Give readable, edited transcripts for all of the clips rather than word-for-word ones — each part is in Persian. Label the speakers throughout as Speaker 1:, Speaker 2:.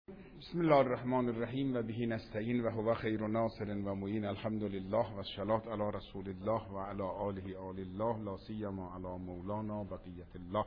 Speaker 1: بسم الله الرحمن الرحیم و به نستعین و هو خیر ناصر و معین. الحمد لله و الصلاة علی رسول الله و علی آله آل الله لا سیما علی مولانا بقیة الله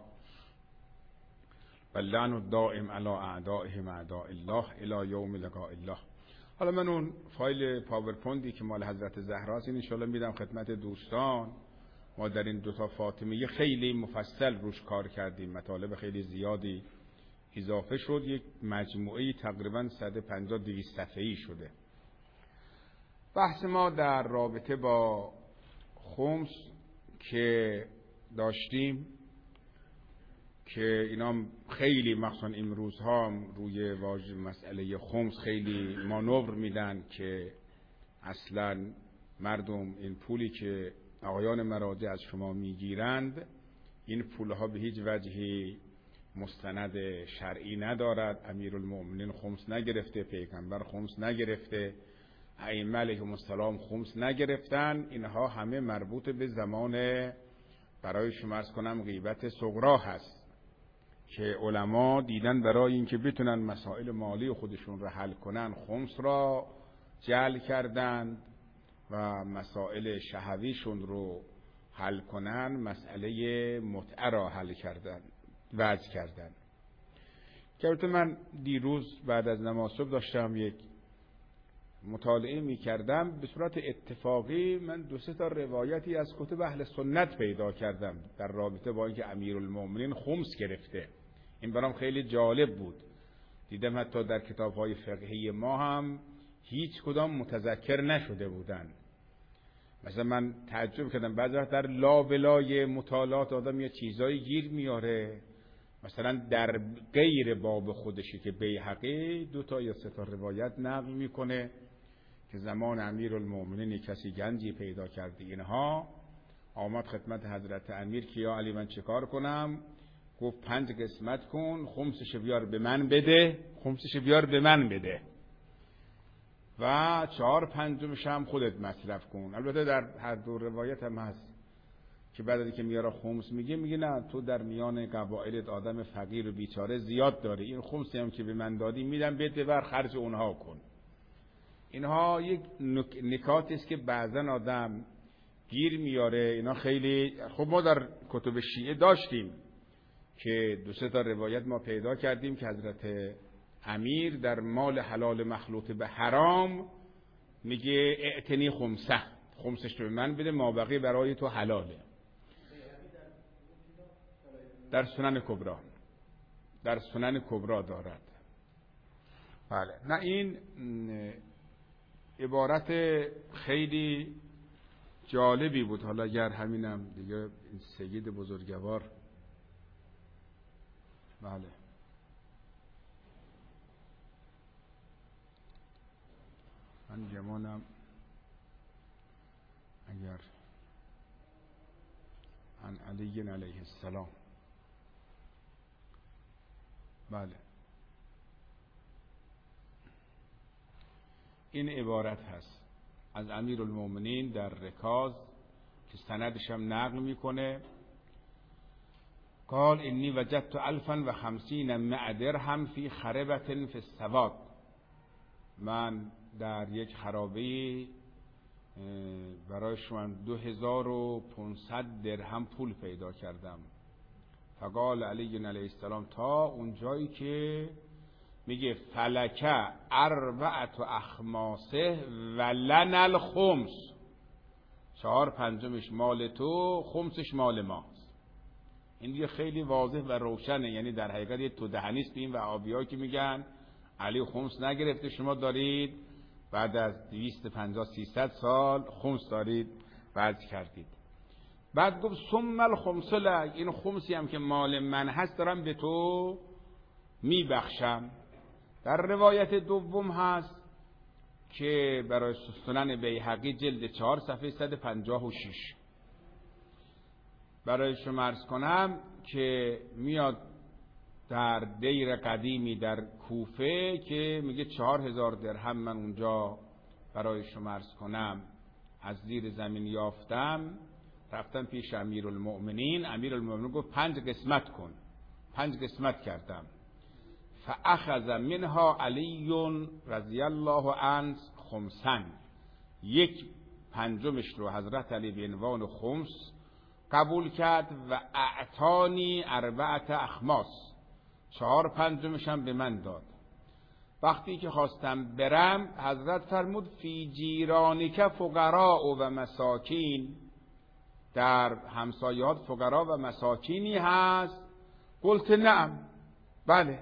Speaker 1: و اللعن الدائم علی اعدائهم اعداء الله الی یوم لقاء الله. حالا من اون فایل پاورپوینتی که مال حضرت زهرا است ان شاءالله میدم خدمت دوستان. ما در این دوتا فاطمیه خیلی مفصل روش کار کردیم، مطالب خیلی زیادی اضافه شد، یک مجموعه تقریبا 150-200 صفحه‌ای شده. بحث ما در رابطه با خمس که داشتیم که اینا خیلی مخصوصا این روزها روی واژه مسئله خمس خیلی مانور میدن که اصلا مردم این پولی که آقایان مراجع از شما میگیرند این پولها به هیچ وجهی مستند شرعی ندارد. امیرالمؤمنین خمس نگرفته، پیغمبر خمس نگرفته، ائمه علیهم السلام خمس نگرفتن. اینها همه مربوط به زمان برای شما عرض کنم غیبت صغرا هست که علما دیدن برای اینکه بتونن مسائل مالی خودشون را حل کنن خمس را جعل کردند و مسائل شهویشون رو حل کنن مسئله متعه را حل کردن وضع کردن. که البته من دیروز بعد از نماز صبح داشتم یک مطالعه می کردم، به صورت اتفاقی من 2-3 تا روایتی از کتب اهل سنت پیدا کردم در رابطه با اینکه امیرالمؤمنین خمس گرفته. این برام خیلی جالب بود. دیدم حتی در کتاب‌های فقهی ما هم هیچ کدام متذکر نشده بودن. مثلا من تعجب کردم بعضی وقت در لابلای مطالعات آدم یه چیزایی گیر میاره، مثلا در غیر باب خودشی که بیهقی 2 یا 3 تا روایت نقل میکنه که زمان امیرالمؤمنین کسی گنجی پیدا کرده، اینها آمد خدمت حضرت امیر که یا علی من چه کار کنم؟ گفت 5 قسمت کن، خمسش بیار به من بده، خمسش بیار به من بده و 4/5 هم خودت مصرف کن. البته در هر دو روایت هم هست که بعد از اینکه میاره خمس میگه نه تو در میان قبایلت آدم فقیر و بیچاره زیاد داره، این خمسی هم که به من دادی میدم بده بر خرج اونها کن. اینها یک نکاتی است که بعضن آدم گیر میاره. اینا خیلی خب ما در کتب شیعه داشتیم که 2-3 تا روایت ما پیدا کردیم که حضرت امیر در مال حلال مخلوط به حرام میگه اعتنی خمسه، خمسش رو به من بده، مابقی برای تو حلاله. در سنن کبرا، در سنن کبرا دارد. بله، نه این عبارت خیلی جالبی بود. حالا اگر همینم دیگه این سید بزرگوار، بله من گمانم اگر عن علی علیه السلام، بله این عبارت هست از امیرالمؤمنین در رکاز که سندش هم نقل میکنه. قال انی وجدت 1050 درهم فی خربة فی السواد. من در یک خرابه برای شما 2500 درهم پول پیدا کردم. فقال علی علیه السلام تا اون جایی که میگه فلکه 4 اخماسه و لنا الخمس، 4/5 مال تو، خمسش مال ماست. این دیگه خیلی واضح و روشنه. یعنی در حقیقت یه تو دهنیست به این وهابی‌ها که میگن علی خمس نگرفته، شما دارید بعد از 250-300 سال خمس دارید وضع کردید. بعد گفت ثم الخمس لک، این خمسی هم که مال من هست دارم به تو میبخشم. در روایت دوم هست که برای سنن بیهقی جلد 4 صفحه 156 برای شما عرض کنم که میاد در دیر قدیمی در کوفه که میگه 4000 درهم من اونجا برای شما عرض کنم از زیر زمین یافتم، رفتم پیش امیرالمؤمنین. امیرالمؤمنین گفت 5 قسمت کن. 5 قسمت کردم. فاخذ منها علی رضی الله عنه خمسا، 1/5 رو حضرت علی به عنوان خمس قبول کرد و اعطانی 4 اخماس، 4/5 هم به من داد. وقتی که خواستم برم حضرت فرمود فی جیرانک فقراء و مساکین، در همسایه‌ات فقرا و مساکینی هست؟ قلت نعم، بله.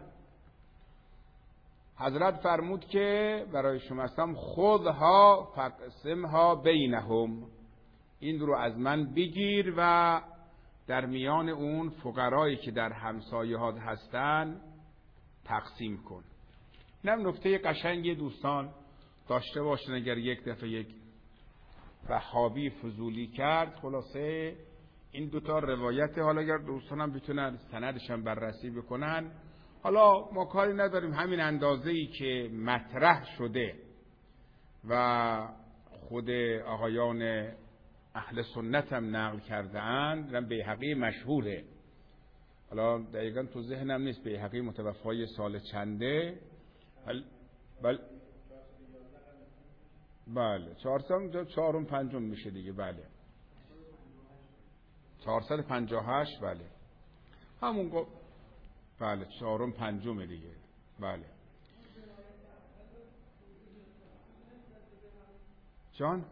Speaker 1: حضرت فرمود که برای شما هستم خذها فقسمها بینهم، این رو از من بگیر و در میان اون فقرایی که در همسایه‌ات هستن تقسیم کن. اینم نکته قشنگی دوستان داشته باشن اگر یک دفعه یک وهابی فضولی کرد. خلاصه این دوتا روایت، حالا اگر دوستانم بتونن سندش هم بررسی بکنن، حالا ما کاری نداریم، همین اندازه‌ای که مطرح شده و خود آقایان اهل سنت هم نقل کرده اند، بیهقی مشهوره، حالا دقیقا تو ذهنم نیست بیهقی متوفای سال چنده، بله 4/5 میشه دیگه، بله 458، بله همون بله 4/5 دیگه، بله. جان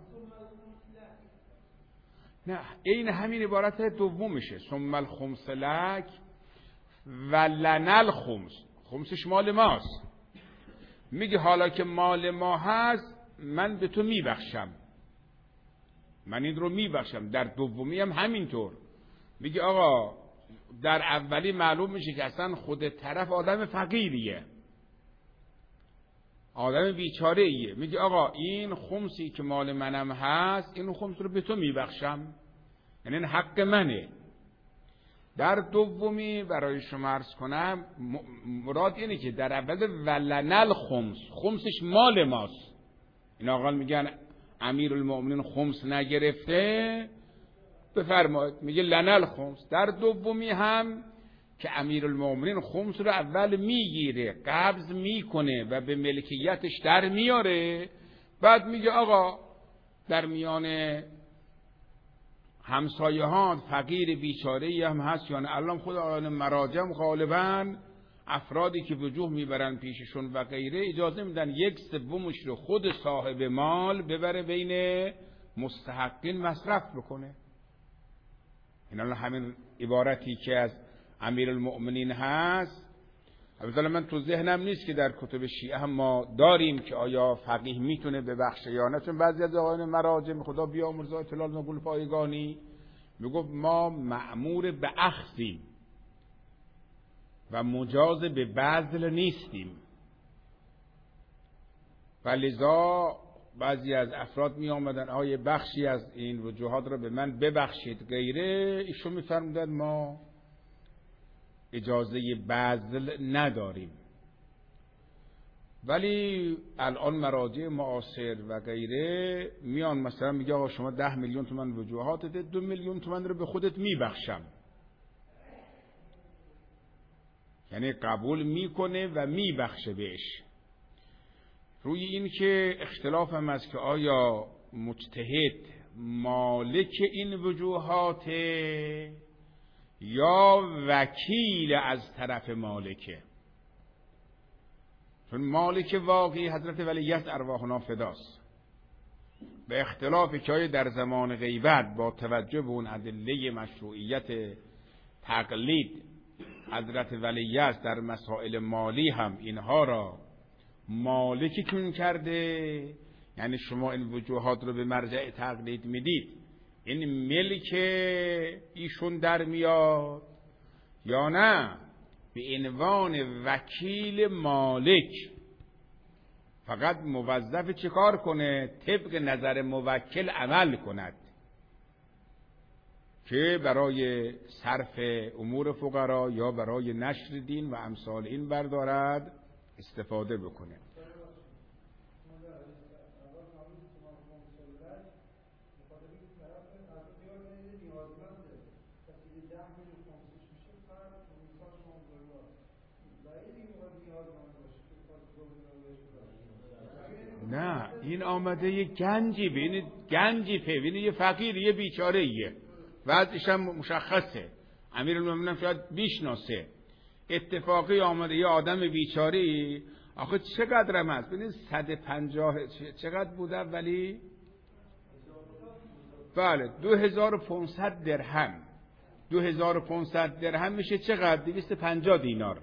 Speaker 1: نه، این همین عبارت دومشه، ثم الخمس لک و لنا الخمس، خمسش مال ماست. میگه حالا که مال ما هست من به تو میبخشم، من این رو میبخشم. در دومی هم همینطور میگه آقا در اولی معلوم میشه که اصلا خود طرف آدم فقیریه، آدم بیچاره ایه، میگه آقا این خمسی که مال منم هست این خمس رو به تو میبخشم، یعنی این حق منه. در دومی برای شما عرض کنم مراد اینه که در اول ولنل خمس، خمسش مال ماست. این آقا میگن امیرالمؤمنین خمس نگرفته، بفرمایید، میگه لنل خمس. در دومی هم که امیرالمؤمنین خمس رو اول میگیره، قبض میکنه و به ملکیتش در میاره، بعد میگه آقا در میان همسایه ها فقیر بیچاره‌ای هم هست یا نه. الان خود آقایان مراجم غالبا افرادی که وجوه میبرن پیششون و غیره اجازه میدن 1/3 رو خود صاحب مال ببره بین مستحقین مصرف بکنه. این الان همین عبارتی که از امیرالمؤمنین هست. البته من تو ذهنم نیست که در کتب شیعه هم ما داریم که آیا فقیه میتونه ببخشه یا نه، چون بعضی از آقایان مراجم خدا بیامرزه اطلاع نقول پایگانی میگفت ما مأمور به اخذیم و مجاز به بذل نیستیم، و لذا بعضی از افراد می آمدن آیه بخشی از این وجوهات را به من ببخشید غیره، ایشون می فرمودن ما اجازه بذل نداریم. ولی الان مراجع معاصر و غیره میان مثلا میگه آقا شما 10 میلیون تومان وجوهاتت، 2 میلیون تومان رو به خودت میبخشم، یعنی قبول میکنه و میبخشه بهش. روی این که اختلاف هم است که آیا مجتهد مالک این وجوهات یا وکیل از طرف مالکه، چون مالک واقعی حضرت ولیعصر ارواحنا فداست. به اختلاف که آیا در زمان غیبت با توجه به اون ادله مشروعیت تقلید حضرت ولیعصر در مسائل مالی هم اینها را مالکی کن کرده، یعنی شما این وجوهات رو به مرجع تقلید میدید، این ملک ایشون در میاد یا نه به عنوان وکیل مالک فقط موظف چه کار کنه؟ طبق نظر موکل عمل کند که برای صرف امور فقرا یا برای نشر دین و امثال این بردارد استفاده بکنه. نه این آمده یه گنجی ببینید، گنجی ببینید، یه فقیر، یه بیچاره ایه، وضعش هم مشخصه، امیرالمومنین شاید بیشناسه، اتفاقی آمده یه آدم بیچاره. آخه چقدرم هست ببینید 150 چقدر بوده ولی بله 2500 درهم. 2500 درهم میشه چقدر؟ 250 دینار.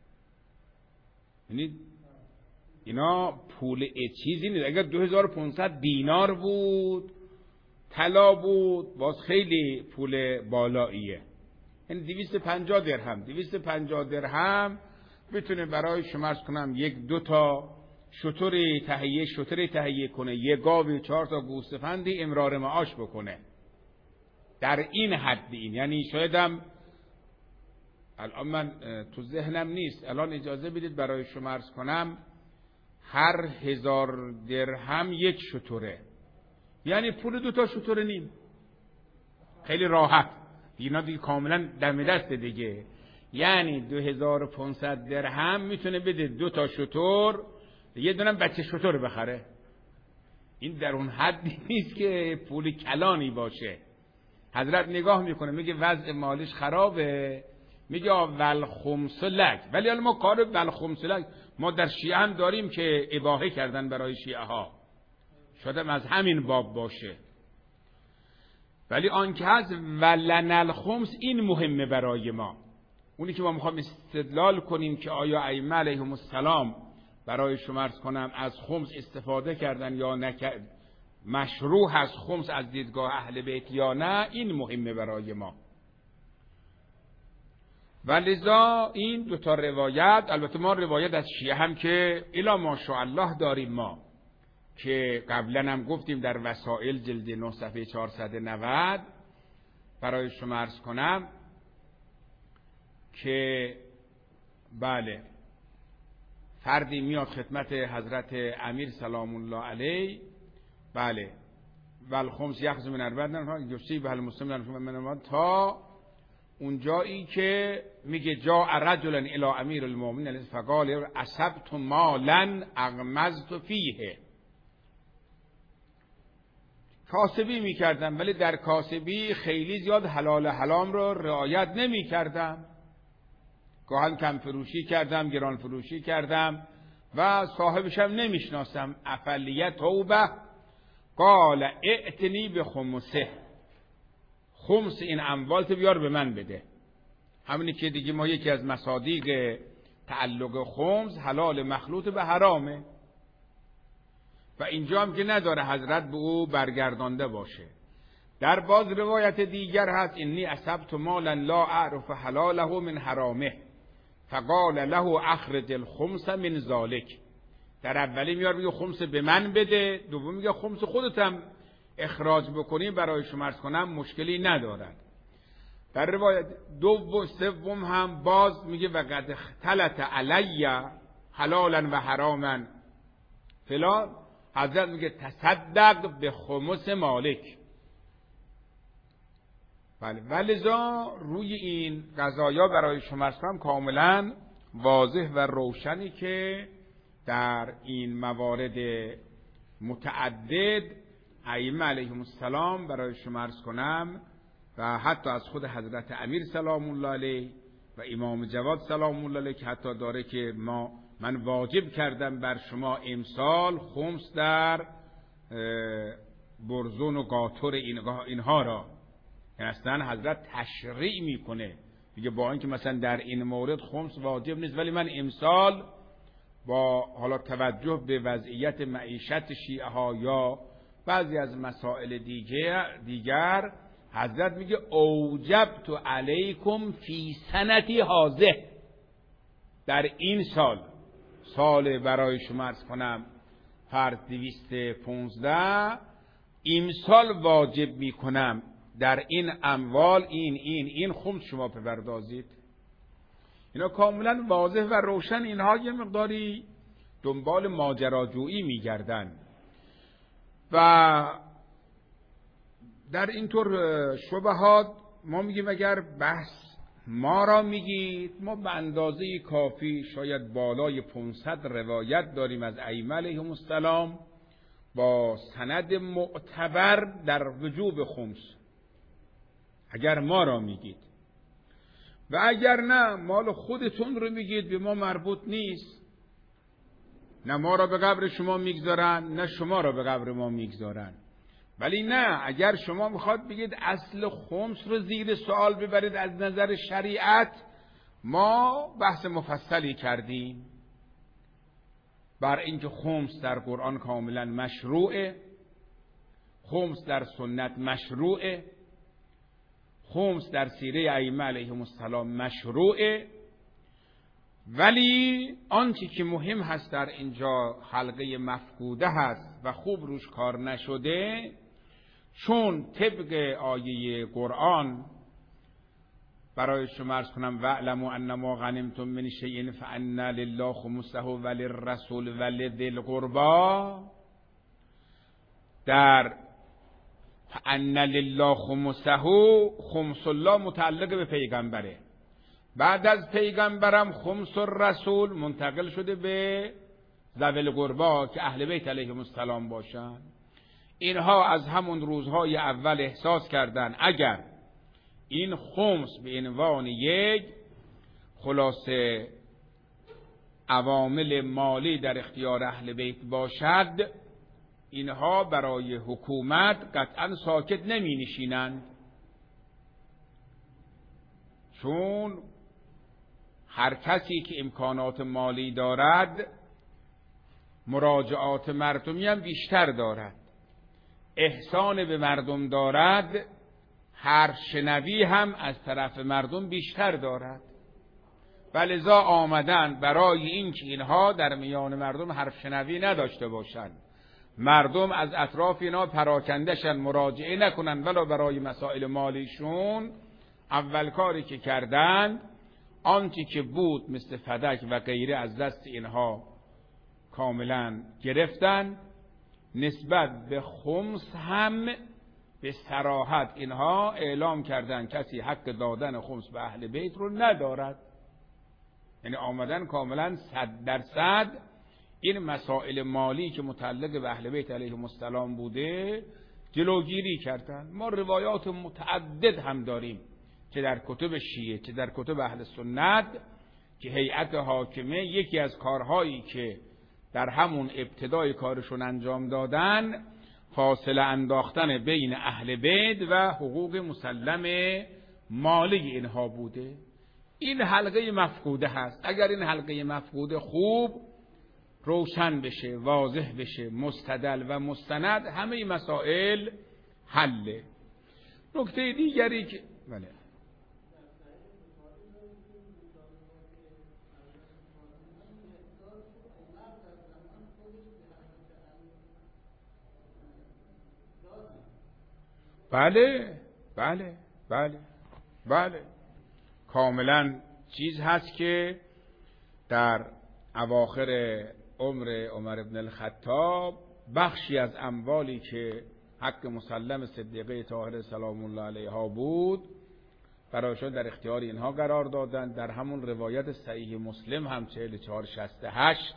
Speaker 1: یعنی اینا پول چیزی نیست. اگر 2500 دینار بود، طلا بود، باز خیلی پول بالاییه. یعنی 250 درهم. 250 درهم میتونه برای شما عرض کنم 1-2 تا شتر تهیه کنه، یه گاو، 4 تا گوسفندی امرار معاش بکنه. در این حد این، یعنی شایدم الان من تو ذهنم نیست، الان اجازه بدید برای شما عرض کنم هر 1000 درهم 1 شتره، یعنی پول 2 تا شتر نیم. خیلی راحت اینا دیگه کاملا دم دست دیگه. یعنی 2500 درهم میتونه بده 2 تا شتر، یه دونم بچه شتر بخره. این در اون حدی نیست که پول کلانی باشه. حضرت نگاه میکنه میگه وضع مالیش خرابه، میگه ول خمس لک. ولی حالا ما کار ول خمس لک ما در شیعه هم داریم که اباحه کردن برای شیعه ها، شاید از همین باب باشه. ولی آنکه هست ولن الخمس این مهمه برای ما. اونی که ما میخوام استدلال کنیم که آیا ائمه علیهم السلام برای شما عرض کنم از خمس استفاده کردن یا نکرد، مشروع هست خمس از دیدگاه اهل بیت یا نه، این مهمه برای ما. ولذا این 2 تا روایت، البته ما روایت از شیعه هم که الا ماشاءالله داریم ما، که قبلا هم گفتیم در وسائل جلد 9 صفحه 490 برای شما عرض کنم که بله فردی میاد خدمت حضرت امیر سلام الله علیه، بله والخمس یخذ من اربعه یصیب المسلمین من تا اونجایی که میگه جاء رجلا الی امیر المؤمنین فقال اصبت مالا اغمضت فیه. کاسبی میکردم ولی در کاسبی خیلی زیاد حلال حرام رو رعایت نمیکردم، گاهن کم فروشی کردم، گران فروشی کردم و صاحبش هم نمیشناسم. افلیت توبه قال ائتنی به خمسه، خمس این اموالت بیار به من بده. همینی که دیگه ما یکی از مصادیق تعلق خمس حلال مخلوط به حرامه و اینجا هم که نداره حضرت به او برگردانده باشه. در باز روایت دیگر هست انی اصبت مالا لا اعرف حلاله من حرامه فقال له اخرج الخمس من ذلك. در اولی میار میگه خمس به من بده، دوم میگه خمس خودتم اخراج بکنی برای شما عرض کنم مشکلی ندارد. در روایت سوم هم باز میگه وقد اختلط علی حلالا و حراما فلان، حضرت میگه تصدق به خمس مالک. بله ولذا روی این قضایا برای شما عرض کنم کاملا واضح و روشنی که در این موارد متعدد ائمه علیهم السلام برای شما عرض کنم و حتی از خود حضرت امیر سلام الله علیه و امام جواد سلام الله علیه که حتی داره که من واجب کردم بر شما امسال خمس در برزون و قاطر اینها را، یعنی اصلا حضرت تشریع میکنه دیگه، با اینکه مثلا در این مورد خمس واجب نیست ولی من امسال با حالا توجه به وضعیت معیشت شیعه ها یا بعضی از مسائل دیگر حضرت میگه اوجبت علیکم فی سنتی هازه، در این سال برای شما عرض کنم فرض 215 امسال واجب میکنم در این اموال این خمس شما بپردازید. اینا کاملا واضح و روشن. اینها یه مقداری دنبال ماجراجویی میگردن و در اینطور شبهات ما میگیم اگر بحث ما را میگید، ما به اندازه کافی شاید بالای 500 روایت داریم از ائمه علیهم السلام با سند معتبر در وجوب خمس. اگر ما را میگید، و اگر نه مال خودتون رو میگید به ما مربوط نیست، نه ما را به قبر شما میگذارن نه شما را به قبر ما میگذارن. ولی نه، اگر شما میخواد بگید اصل خمس رو زیر سوال ببرید از نظر شریعت، ما بحث مفصلی کردیم بر اینکه خمس در قرآن کاملا مشروعه، خمس در سنت مشروعه، خمس در سیره ائمه علیهم السلام مشروعه. ولی آنچه که مهم هست در اینجا حلقه مفقوده هست و خوب روش کار نشده، چون طبق آیه قرآن برای شما عرض کنم واعلموا انما غنمتم من شیء فان لله خمسه وللرسول ولذی القربى، در فان لله خمسه، خمس الله متعلق به پیغمبره، بعد از پیغمبرم خمس الرسول منتقل شده به ذوی القربى که اهل بیت علیهم السلام باشن. اینها از همون روزهای اول احساس کردن اگر این خمس به عنوان یک خلاصه عوامل مالی در اختیار اهل بیت باشد، اینها برای حکومت قطعا ساکت نمی نشینند، چون هر کسی که امکانات مالی دارد مراجعات مردمی هم بیشتر دارد، احسان به مردم دارد، هر شنوی هم از طرف مردم بیشتر دارد. ولذا آمدن برای اینکه اینها در میان مردم حرف شنوی نداشته باشند، مردم از اطراف اینا پراکندشن، مراجعه نکنن ولی برای مسائل مالیشون، اول کاری که کردند آنچه که بود مثل فدک و غیره از دست اینها کاملا گرفتن. نسبت به خمس هم به صراحت اینها اعلام کردن کسی حق دادن خمس به اهل بیت رو ندارد. یعنی آمدن کاملا 100% این مسائل مالی که متعلق به اهل بیت علیهم السلام بوده جلوگیری کردن. ما روایات متعدد هم داریم که در کتب شیعه که در کتب اهل سنت که هیئت حاکمه یکی از کارهایی که در همون ابتدای کارشون انجام دادن فاصله انداختن بین اهل بیت و حقوق مسلم مالی اینها بوده. این حلقه مفقوده هست. اگر این حلقه مفقوده خوب روشن بشه، واضح بشه، مستدل و مستند، همه مسائل حله. نکته دیگری که بله کاملا چیز هست که در اواخر عمر عمر بن الخطاب بخشی از اموالی که حق مسلم صدیقه طاهره سلام الله علیها بود برایشان در اختیار اینها قرار دادن. در همون روایت صحیح مسلم هم 4468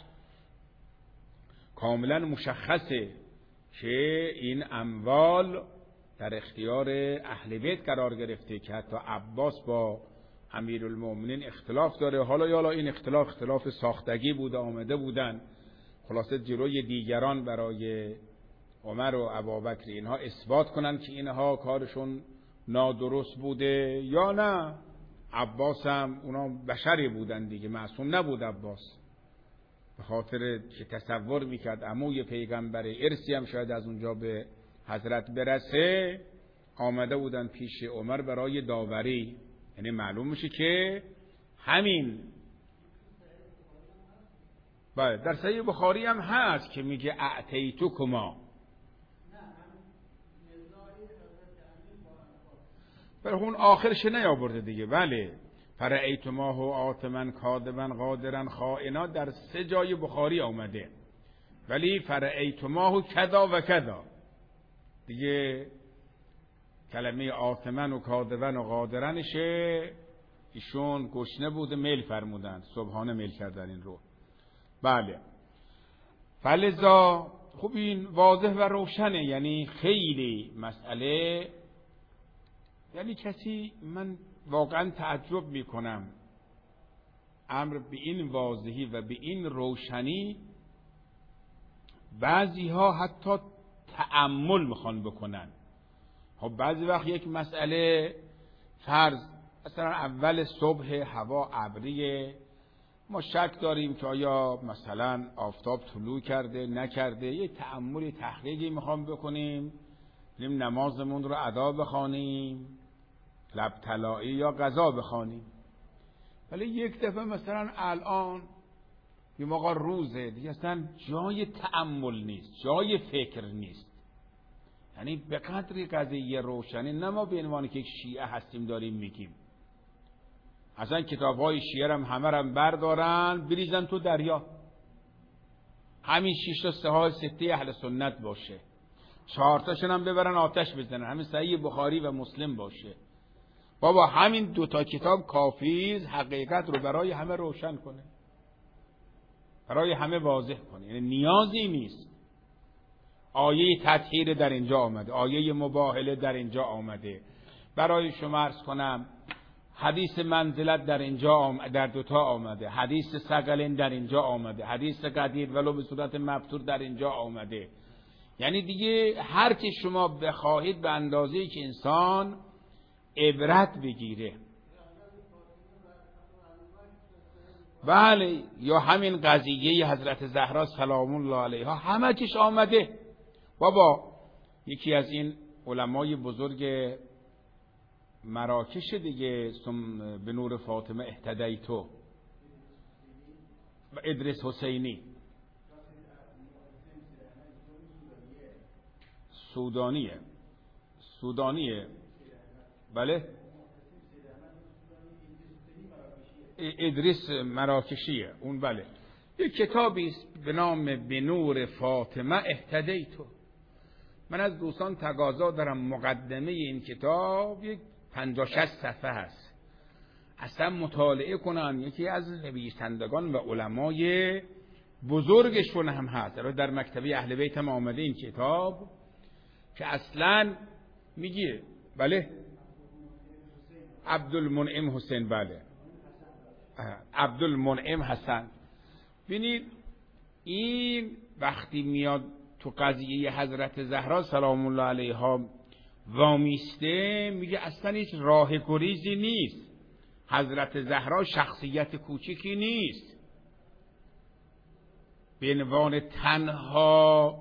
Speaker 1: کاملا مشخصه که این اموال در اختیار اهل بیت قرار گرفته که حتی عباس با امیرالمومنین اختلاف داره. حالا این اختلاف ساختگی بوده، آمده بودن خلاصه جلوی دیگران برای عمر و ابوبکر اینها اثبات کنن که اینها کارشون نادرست بوده یا نه. عباس هم اونا بشری بودن دیگه، معصوم نبود عباس، به خاطر که تصور میکرد عموی پیغمبر، ارثی هم شاید از اونجا به حضرت برسه، آمده بودن پیش عمر برای داوری. یعنی معلوم میشه که همین بله در صحیح بخاری هم هست که میگه اعطیتکما، برای اون آخرش نیاورده دیگه. بله فرأیتماه آتما کاذبا قادرا خائنا در 3 جای بخاری آمده، ولی فرأیتماه کذا و کذا دیگه کلمه آتمن و کاذبن و قادرنشه ایشون گشنه بوده، میل فرمودن، صبحانه میل کردن این رو. بله، فلذا خب این واضح و روشنه، یعنی خیلی مسئله، یعنی کسی، من واقعا تعجب میکنم امر به این واضحی و به این روشنی، بعضی ها حتی تأمل میخوان بکنن. خب بعضی وقت یک مسئله فرض مثلا اول صبح، هوا ابریه، ما شک داریم که آیا مثلا آفتاب طلوع کرده نکرده، یه تأمل تحقیقی میخوام بکنیم، بریم نمازمون رو ادا بخوانیم، لب طلایی یا قضا بخوانیم. ولی یک دفعه مثلا الان یه موقع روزه دیگه اصلا جای تأمل نیست، جای فکر نیست. یعنی به قدری قضیه روشنی، نه ما به عنوان که یک شیعه هستیم داریم میگیم، اصلا کتاب‌های شیعه هم همه رو بردارن بریزن تو دریا، همین 6 تا سه سته اهل سنت باشه، 4 تاشون هم ببرن آتش بزنن، همین صحیح بخاری و مسلم باشه. بابا همین 2 تا کتاب کافی است حقیقت رو برای همه روشن کنه، برای همه واضح کنه. یعنی نیازی نیست آیه تطهیر در اینجا آمده، آیه مباهله در اینجا آمده، برای شما عرض کنم حدیث منزلت در اینجا در 2 تا آمده، حدیث ثقلین در اینجا آمده، حدیث قدیر ولو به صورت مبتور در اینجا آمده. یعنی دیگه هر چی شما بخواهید به اندازه‌ای که انسان عبرت بگیره. بله، یا همین قضیه حضرت زهرا سلام الله علیها همه چیش آمده. بابا یکی از این علمای بزرگ مراکش دیگه، به نور فاطمه اهتدیتو، ادریس حسینی، سودانیه بله، ادریس مراکشیه اون. بله، یک کتابی است به نام به نور فاطمه اهتدیتو. من از دوستان تقاضا دارم مقدمه این کتاب یک 50-60 صفحه هست، اصلا مطالعه کنن. یکی از نویسندگان و علمای بزرگشون هم هست، در مکتبه اهل بیت هم آمده این کتاب، که اصلا میگه بله عبدالمنعم حسین، بله عبدالمنعم حسن. ببینید این وقتی میاد تو قضیه حضرت زهرا سلام الله علیها وامیسته، میگه اصلا هیچ راه گریزی نیست، حضرت زهرا شخصیت کوچکی نیست، به عنوان تنها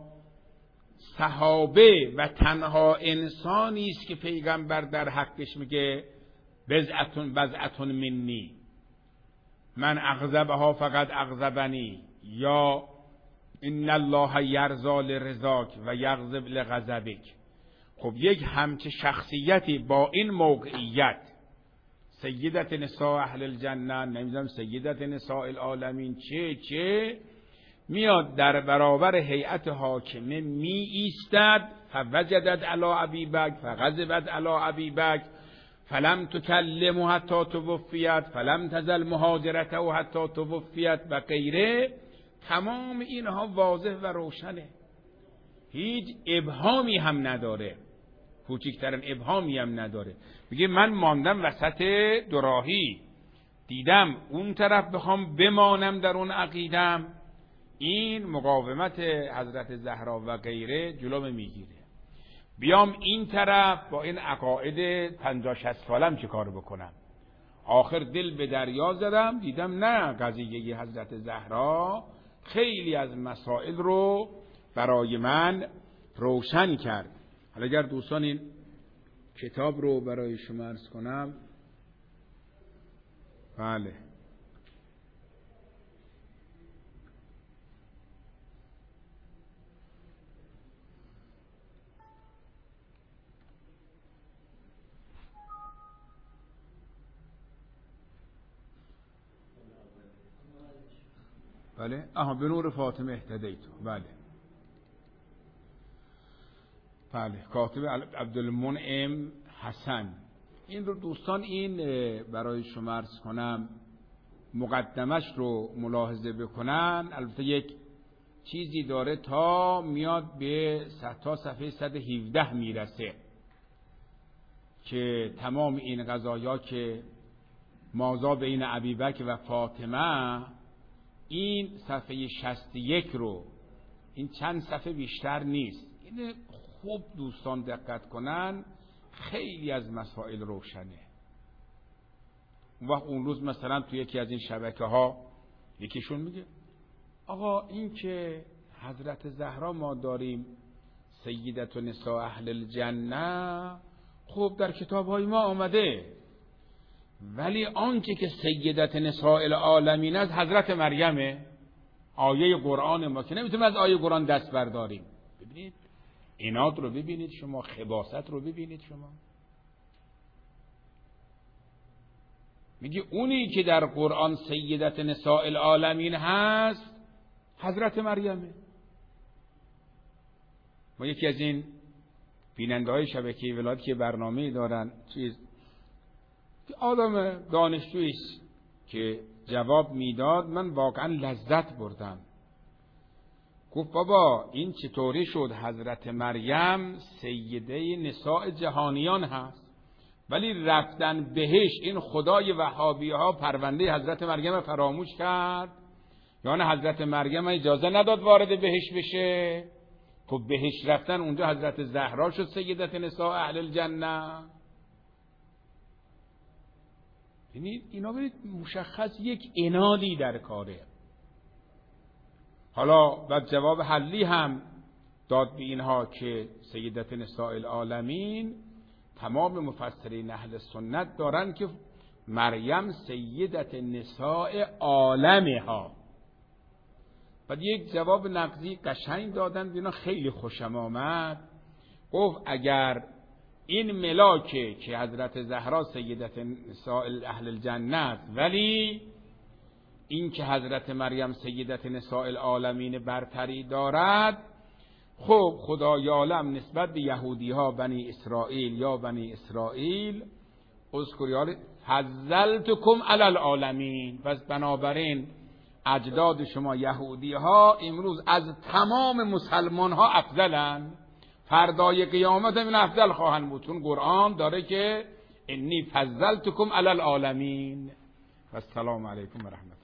Speaker 1: صحابه و تنها انسانی است که پیغمبر در حقش میگه بضعتون منی، من اغضبها فقط اغضبنی، یا ان الله یرضا لرضاک و یغضب لغضبک. خب یک همچه شخصیتی با این موقعیت، سیدت نساء اهل الجنه، نمیدونم سیدت نساء العالمین، چه میاد در برابر هیئت حاکمه می ایستد، فوجدت علی ابی بکر فغضبت علی ابی بکر فلم تکلمه حتی توفیت فلم تزل مهاجرته حتی توفیت و غیره. تمام اینها واضح و روشنه، هیچ ابهامی هم نداره، کوچکترین ابهامی هم نداره. میگه من ماندم وسط دوراهی، دیدم اون طرف بخوام بمانم در اون عقیدم، این مقاومت حضرت زهرا و غیره جلوم میگیره، بیام این طرف با این عقاید 50-60 سالم چه کار بکنم. آخر دل به دریا زدم، دیدم نه، قضیه حضرت زهرا خیلی از مسائل رو برای من روشن کرد. حالا اگر دوستان این کتاب رو برای شما عرض کنم، بله بله به نور فاطمه اهتدیتو، بله کاتب عبدالمنعم حسن. این رو دوستان، این برای شما عرض کنم مقدمش رو ملاحظه بکنن. البته یک چیزی داره تا میاد به تا صفحه 117 میرسه که تمام این قضایا که مازا بین ابیبکر و فاطمه، این صفحه 61 رو، این چند صفحه بیشتر نیست، این خوب دوستان دقت کنن، خیلی از مسائل روشنه. و اون روز مثلا توی یکی از این شبکه ها یکیشون میگه آقا این که حضرت زهرا ما داریم سیدت و نساء اهل الجنه، خب در کتاب های ما آمده، ولی آنچه که سیدت نساء العالمین از حضرت مریمه، آیه قرآن ما که نمیتونیم از آیه قرآن دست برداریم. ببینید عناد رو ببینید شما، خباثت رو ببینید شما. میگه اونی که در قرآن سیدت نساء العالمین هست حضرت مریمه. ما یکی از این بیننده های شبکه ولایت که برنامه دارن چیز که آدم دانشجوییست که جواب میداد، من واقعا لذت بردم. گفت بابا این چطوری شد حضرت مریم سیده نساء جهانیان هست ولی رفتن بهش این خدای وهابی ها پرونده حضرت مریم فراموش کرد؟ یعنی حضرت مریم اجازه نداد وارد بهش بشه؟ خب بهش رفتن اونجا حضرت زهرا شد سیدت نساء اهل الجنه. یعنی اینا برید مشخص یک عنادی در کاره. حالا بعد جواب حلی هم داد به اینها که سیدت نساء العالمین تمام مفسرین اهل سنت دارن که مریم سیدت نساء عالمها. بعد یک جواب نقضی قشنگ دادن، اینا خیلی خوشم آمد. گفت اگر این ملاکه که حضرت زهرا سیدت نساء اهل الجنه است، ولی این که حضرت مریم سیدت نساء العالمین برتری دارد، خب خدای عالم نسبت به یهودی ها بنی اسرائیل یا بنی اسرائیل اذکریال فضلتکم علی العالمین، پس بنابراین اجداد شما یهودی ها امروز از تمام مسلمان ها افضلن، فردای قیامت من افضل خواهند بود، چون قرآن داره که انی فضلتکم علی العالمین. و السلام علیکم و رحمت الله.